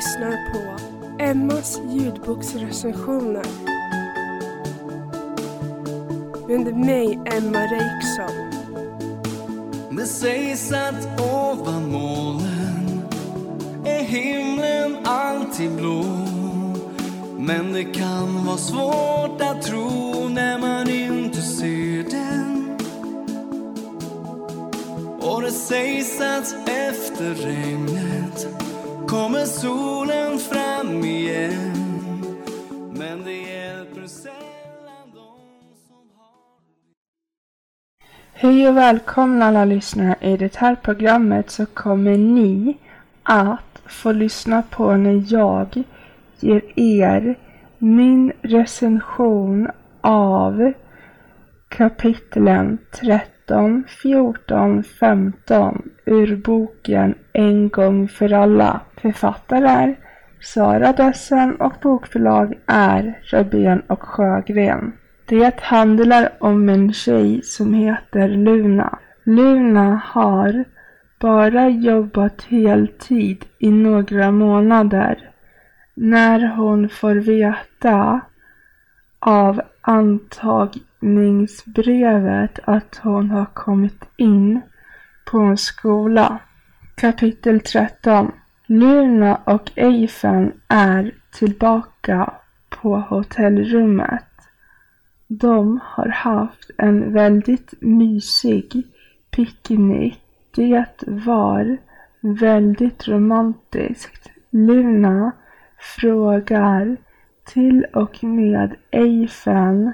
lyssnar på Emmas ljudboksrecensioner med mig, Emma Reiksson. Det sägs att ovan molnen är himlen alltid blå, men det kan vara svårt att tro när man inte ser den. Och det sägs att efter regnet kommer solen fram igen, men det hjälper sällan de som har... Hej och välkomna alla lyssnare. I det här programmet så kommer ni att få lyssna på när jag ger er min recension av kapitlen 13, 14, 15 ur boken En gång för alla. Författare är Sara Dessen och bokförlag är Rabén och Sjögren. Det handlar om en tjej som heter Luna. Luna har bara jobbat heltid i några månader när hon får veta av antagningsbrevet att hon har kommit in på en skola. Kapitel 13. Luna och Eifen är tillbaka på hotellrummet. De har haft en väldigt mysig picknick. Det var väldigt romantiskt. Luna frågar till och med Eifen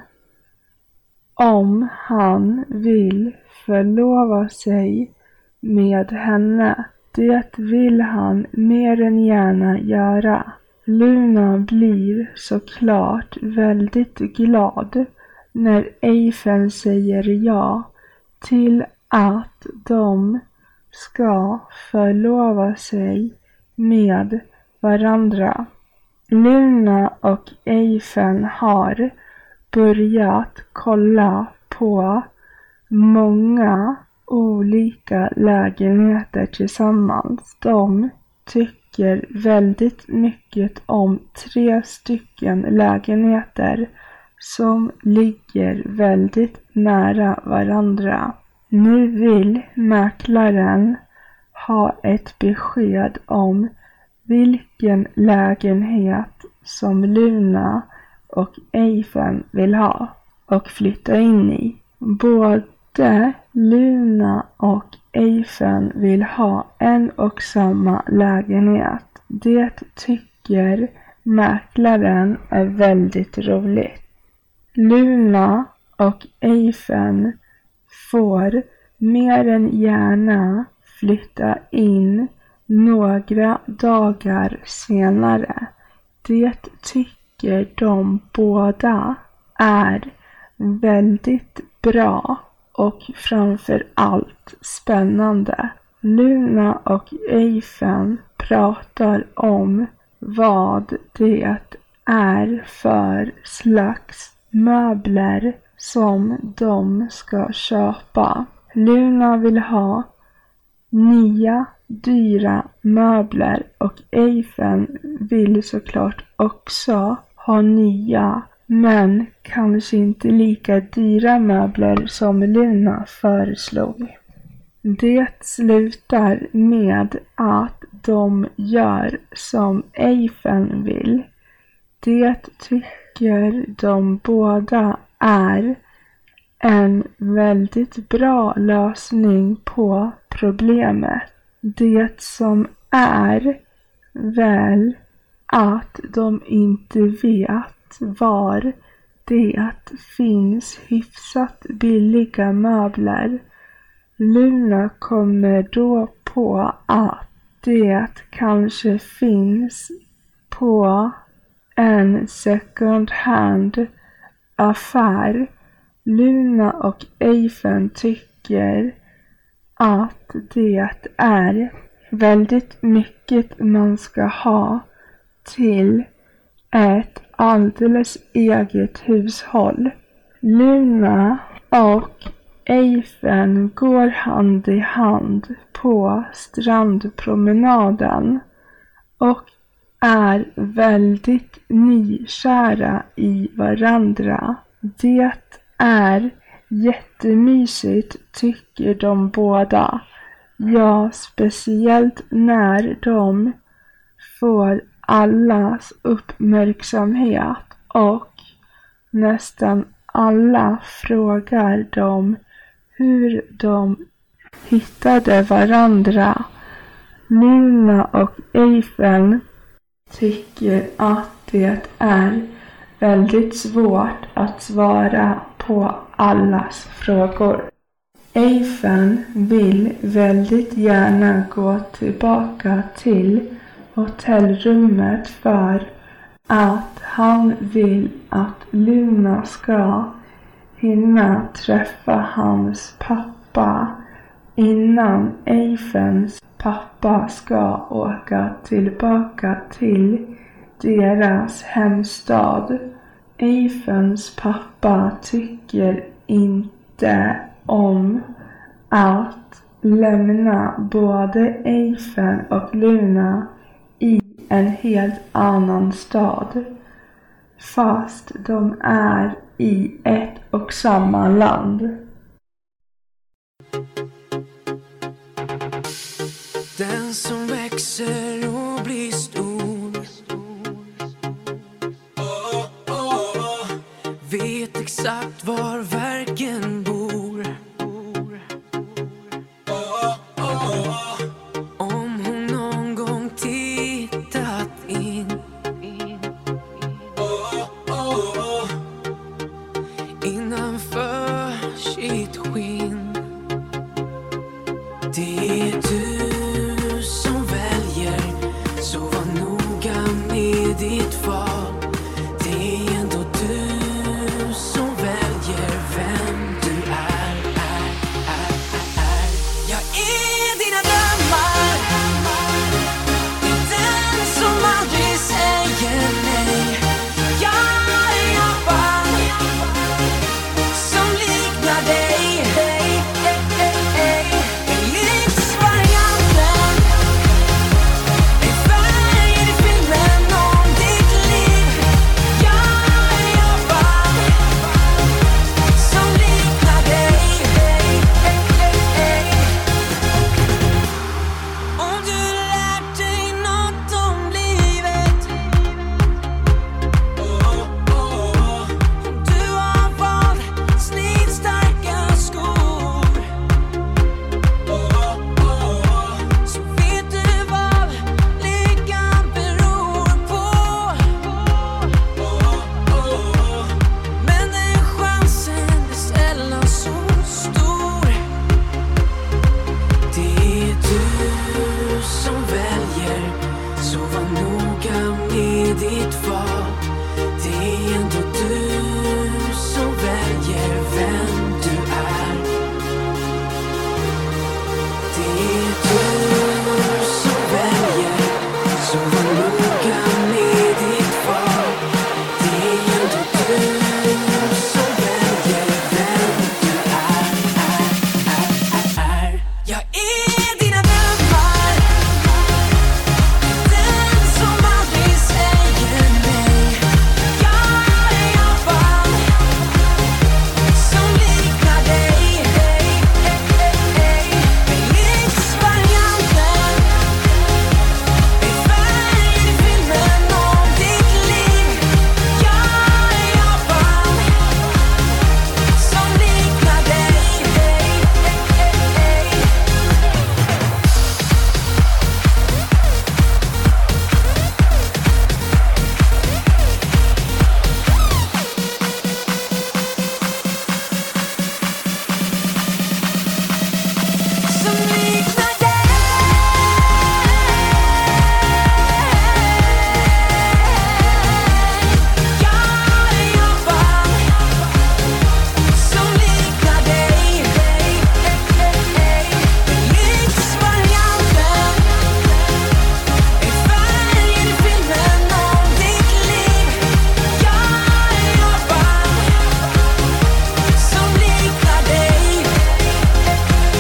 om han vill förlova sig med henne. Det vill han mer än gärna göra. Luna blir såklart väldigt glad när Eifen säger ja till att de ska förlova sig med varandra. Luna och Eifen har börjat kolla på många olika lägenheter tillsammans. De tycker väldigt mycket om 3 stycken lägenheter som ligger väldigt nära varandra. Nu vill mäklaren ha ett besked om vilken lägenhet som Luna och Eifen vill ha och flytta in i. Både Luna och Eifen vill ha en och samma lägenhet. Det tycker mäklaren är väldigt roligt. Luna och Eifen får mer än gärna flytta in några dagar senare. Det tycker de båda är väldigt bra och framför allt spännande. Luna och Eifen pratar om vad det är för slags möbler som de ska köpa. Luna vill ha nya dyra möbler och Eifen vill såklart också ha nya, men kanske inte lika dyra möbler som Luna föreslog. Det slutar med att de gör som Eifen vill. Det tycker de båda är en väldigt bra lösning på problemet. Det som är väl att de inte vet var det finns hyfsat billiga möbler. Luna kommer då på att det kanske finns på en second hand affär. Luna och Eifen tycker att det är väldigt mycket man ska ha till ett alldeles eget hushåll. Luna och Eifen går hand i hand på strandpromenaden och är väldigt nykära i varandra. Det är jättemysigt tycker de båda. Ja, speciellt när de får allas uppmärksamhet och nästan alla frågar dem hur de hittade varandra. Luna och Eifen tycker att det är väldigt svårt att svara på allas frågor. Eifen vill väldigt gärna gå tillbaka till hotellrummet för att han vill att Luna ska hinna träffa hans pappa innan Eifens pappa ska åka tillbaka till deras hemstad. Eifens pappa tycker inte om att lämna både Eifen och Luna i en helt annan stad, fast de är i ett och samma land. Den som växer och blir stor vet exakt var verken bor. Om hon någon gång tittat in innanför sitt skinn. Det är du som väljer, så var noga med ditt val. Det är ändå du som väljer vem du är. Jag är dina drömmar, den som aldrig säger nej. Jag är jobban som liknar dig.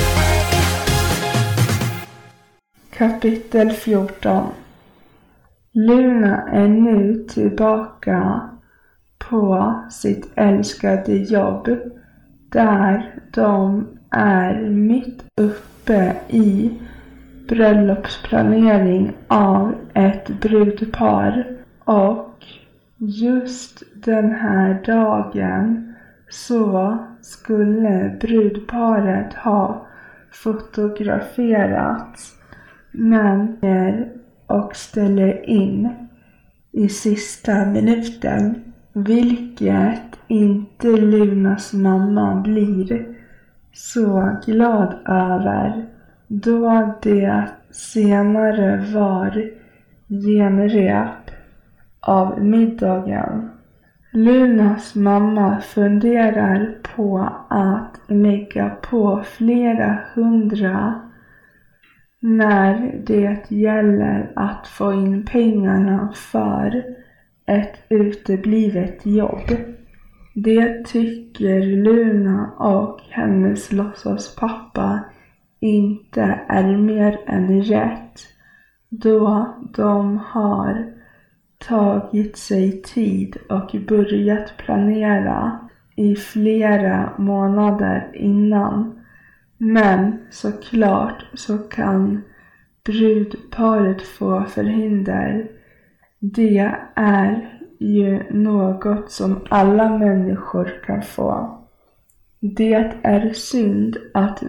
Kapitel 14. Luna är nu tillbaka på sitt älskade jobb där de är mitt uppe i bröllopsplanering av ett brudpar. Och just den här dagen så skulle brudparet ha fotograferats, men och ställer in i sista minuten, vilket inte Lunas mamma blir så glad över, då det senare var genrep av middagen. Lunas mamma funderar på att lägga på flera hundra när det gäller att få in pengarna för ett uteblivet jobb. Det tycker Luna och hennes låtsaspappa inte är mer än rätt, då de har tagit sig tid och börjat planera i flera månader innan. Men såklart så kan brudparet få förhinder. Det är ju något som alla människor kan få. Det är synd att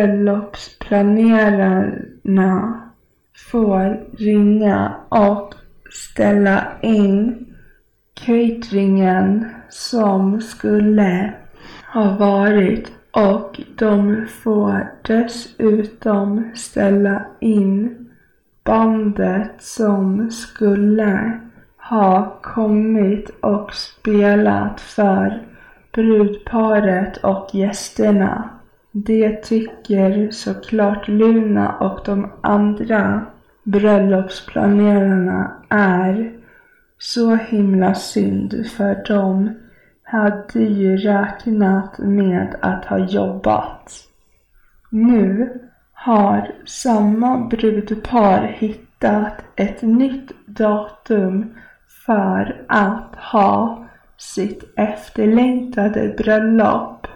bröllopsplanerarna får ringa och ställa in cateringen som skulle ha varit, och de får dessutom ställa in bandet som skulle ha kommit och spelat för brudparet och gästerna. Det tycker såklart Luna och de andra bröllopsplanerarna är så himla synd, för de hade ju räknat med att ha jobbat. Nu har samma brudpar hittat ett nytt datum för att ha sitt efterlängtade bröllop.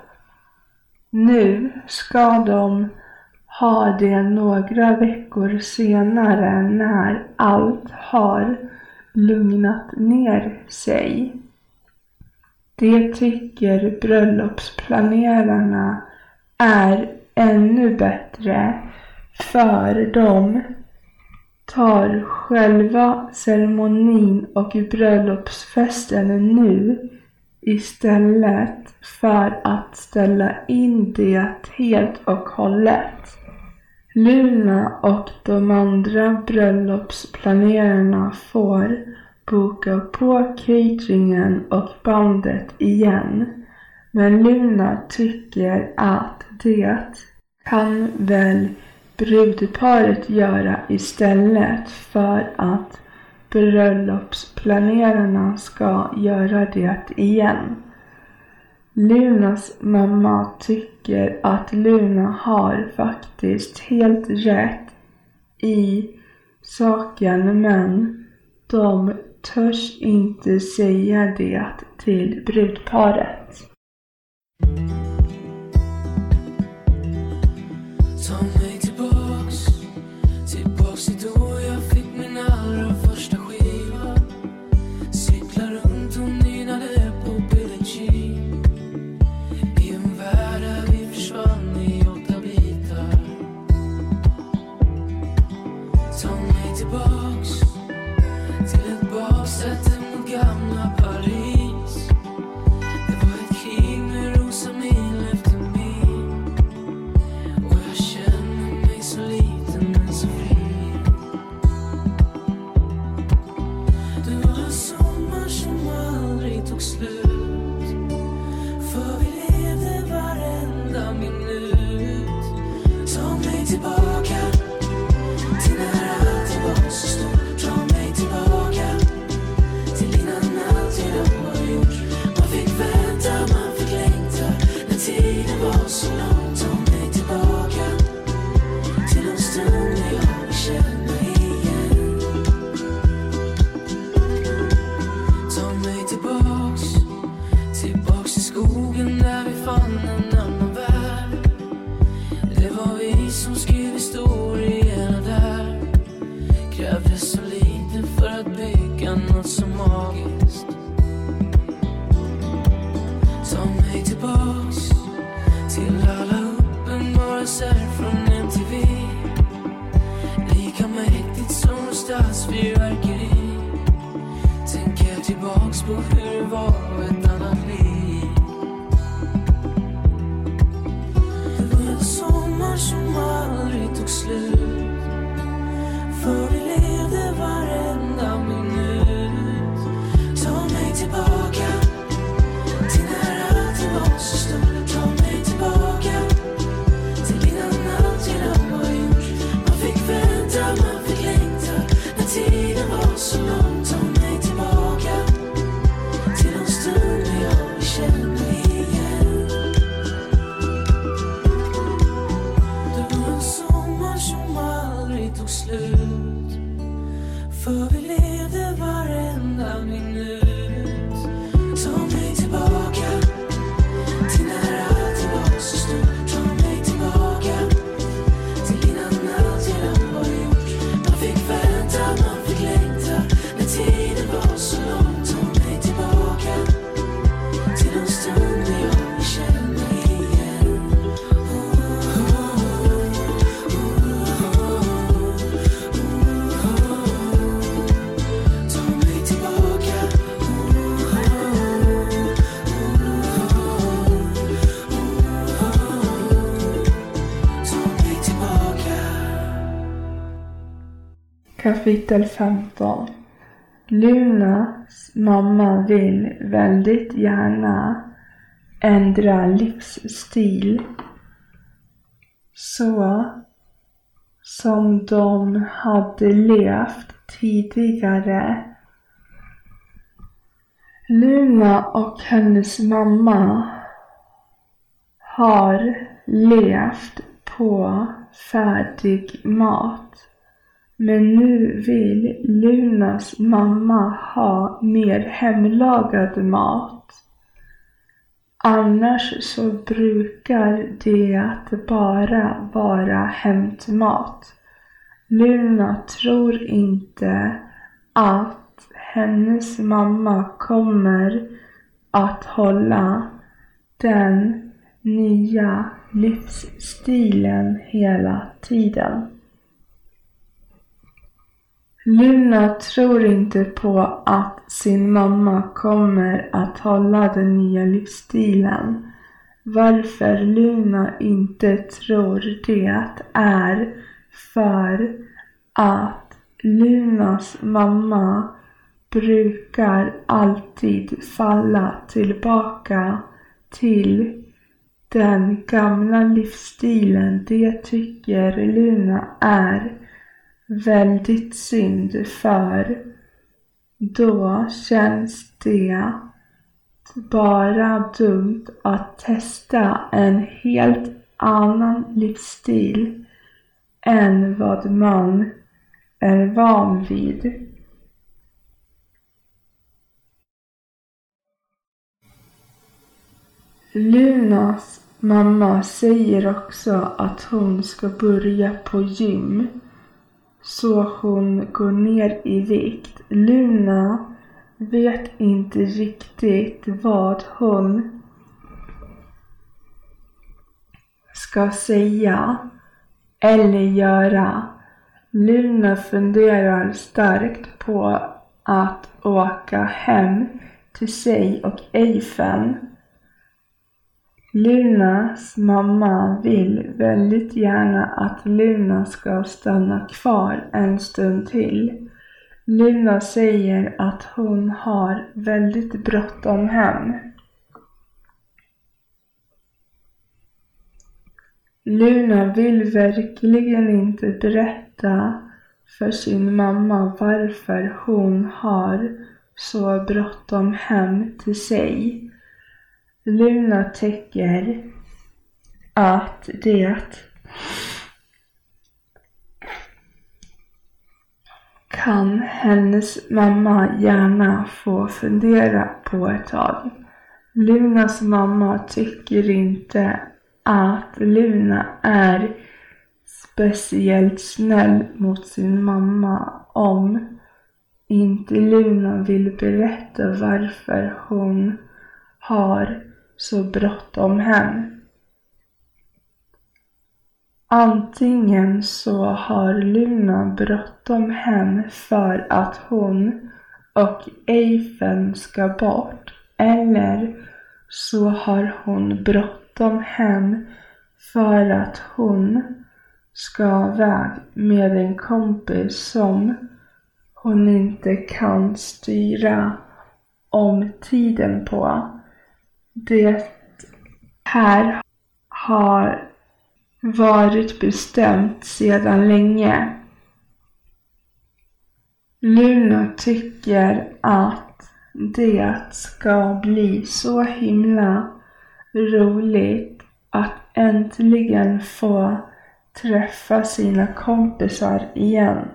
Nu ska de ha det några veckor senare när allt har lugnat ner sig. Det tycker bröllopsplanerarna är ännu bättre, för de tar själva ceremonin och bröllopsfesten nu istället för att ställa in det helt och hållet. Luna och de andra bröllopsplanerarna får boka på cateringen och bandet igen. Men Luna tycker att det kan väl brudparet göra istället, för att bröllopsplanerarna ska göra det igen. Lunas mamma tycker att Luna har faktiskt helt rätt i saken, men de törs inte säga det till brudparet. Ta mig tillbaks till då jag fick min allra första skiva. Cykla runt och nynade på Billie Jean. I en värld där vi försvann i 8 bitar. Ta mig tillbaks till ett baksäte mot gamla Paris. Det var ett krig med rosa mil efter mil. Och jag känner mig så liten men så fri. Det var en sommar som aldrig tog slut. För vi levde varenda minut. Ta mig tillbaka till när allting var så stort. Ta mig tillbaka till innan allt redan var gjort. Man fick vänta, man fick längta när tiden var så lång. Ta mig tillbaka till en stund när jag känner igen. annonser från MTV. Lika mäktigt som stadsfyrverkeri. Tänker tillbaks på hur det var ett annat liv. Det var en sommar som aldrig tog slut. För vi levde varenda minut. Ta mig tillbaka till när allting var så stort. Ta mig tillbaka till innan allt redan var gjort. Man fick vänta, man fick längta när tiden var så lång. Ta mig tillbaka till de stunder jag känner igen. Det var en sommar som aldrig tog slut. För vi levde varenda minut. Ta mig tillbaka till när allting var så stort. Ta mig tillbaka till innan allt redan var gjort. Man fick vänta, man fick längta när tiden var så lång. Ta mig tillbaka till de stunder jag känner igen. Ta mig tillbaka. Ta mig tillbaka. Kapitel 15. Lunas mamma vill väldigt gärna ändra livsstil så som de hade levt tidigare. Luna och hennes mamma har levt på färdig mat. Men nu vill Lunas mamma ha mer hemlagad mat. Annars så brukar det bara vara hämtmat. Luna tror inte att hennes mamma kommer att hålla den nya livsstilen hela tiden. Luna tror inte på att sin mamma kommer att hålla den nya livsstilen. Varför Luna inte tror det är för att Lunas mamma brukar alltid falla tillbaka till den gamla livsstilen. Det tycker Luna är väldigt synd, för då känns det bara dumt att testa en helt annan livsstil än vad man är van vid. Lunas mamma säger också att hon ska börja på gym så hon går ner i vikt. Luna vet inte riktigt vad hon ska säga eller göra. Luna funderar starkt på att åka hem till sig och Eifen. Lunas mamma vill väldigt gärna att Luna ska stanna kvar en stund till. Luna säger att hon har väldigt bråttom hem. Luna vill verkligen inte berätta för sin mamma varför hon har så bråttom hem till sig. Luna tycker att det kan hennes mamma gärna få fundera på ett tag. Lunas mamma tycker inte att Luna är speciellt snäll mot sin mamma om inte Luna vill berätta varför hon har så bråttom hem. Antingen så har Luna bråttom hem för att hon och Eifen ska bort, eller så har hon bråttom hem för att hon ska iväg med en kompis som hon inte kan styra om tiden på. Det här har varit bestämt sedan länge. Luna tycker att det ska bli så himla roligt att äntligen få träffa sina kompisar igen.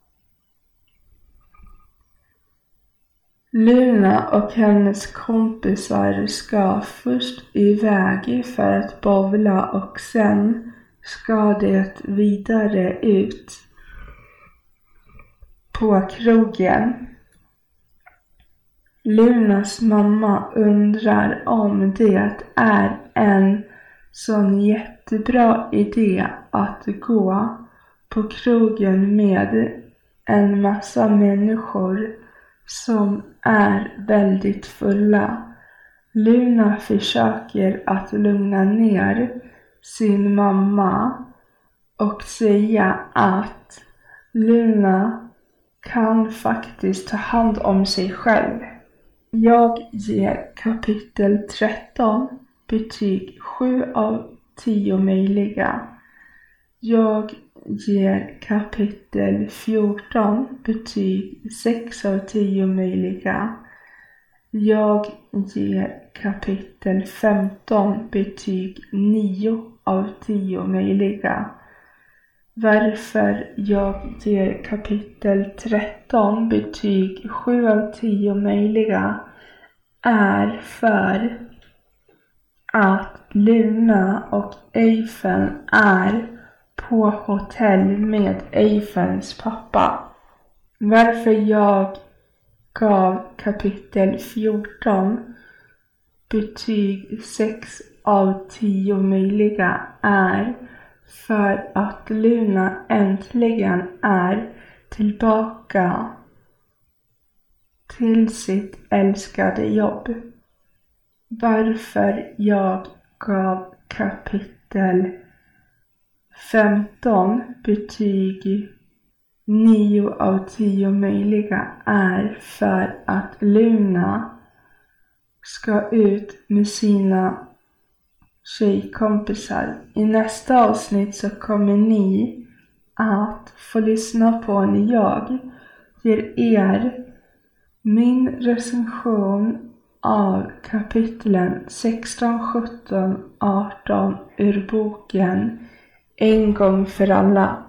Luna och hennes kompisar ska först iväg för att bowla och sen ska det vidare ut på krogen. Lunas mamma undrar om det är en sån jättebra idé att gå på krogen med en massa människor som är väldigt fulla. Luna försöker att lugna ner sin mamma och säga att Luna kan faktiskt ta hand om sig själv. Jag ger kapitel 13 betyg 7 av 10 möjliga. Jag ger kapitel 14 betyg 6 av 10 möjliga. Jag ger kapitel 15 betyg 9 av 10 möjliga. Varför jag ger kapitel 13 betyg 7 av 10 möjliga är för att Luna och Eifen är på hotell med Eifens pappa. Varför jag gav kapitel 14 betyg 6 av 10 möjliga är för att Luna äntligen är tillbaka till sitt älskade jobb. Varför jag gav kapitel 15 betyg 9 av 10 möjliga är för att Luna ska ut med sina tjejkompisar. I nästa avsnitt så kommer ni att få lyssna på när jag ger er min recension av kapitlen 16, 17, 18 ur boken En gång för alla.